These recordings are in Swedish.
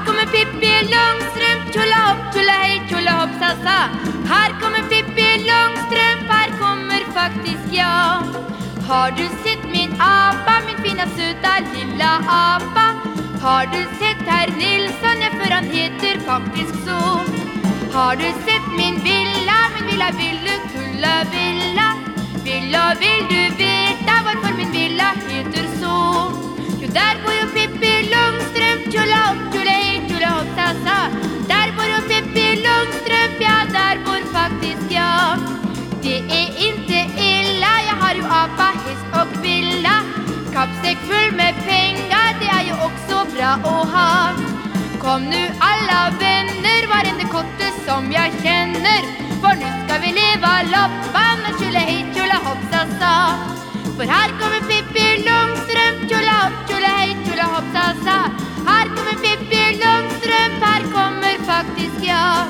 kommer Pippi Långstrump, tjola hopp, tjola hej, tjola hopp, sa. Här kommer Pippi Långstrump, här kommer faktiskt jag. Har du sett min apa, min fina söta lilla apa? Har du sett herr Nilsson, ja för han heter faktiskt så. Har du sett min villa, vill du kulla villa? Vill du veta varför min villa heter så? Jo, där bor ju Pippi Långstrump, tjola hopp, tjola hej, tjola hopp, sa. Där bor ju Pippi Långstrump, ja där bor faktiskt jag. Det är inte illa, jag har ju apa, häst och villa. Kappsäck full med pengar, det är ju också bra att ha. Kom nu alla vänner, varenda kotte som jag känner. För nu ska vi leva loppan och tjola hej, tjola hopp, sa. För här kommer Pippi Långstrump, tjola hopp, tjola hej, tjola hopp, sa. Här kommer Pippi Långstrump, här kommer faktiskt jag.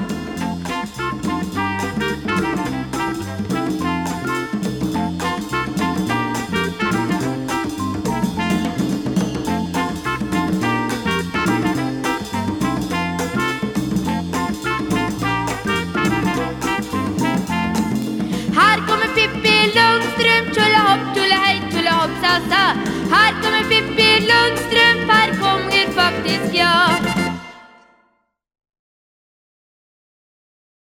Här kommer Pippi Långstrump, tjola hopp, tjola hej, tjola hopp, sa. Här kommer Pippi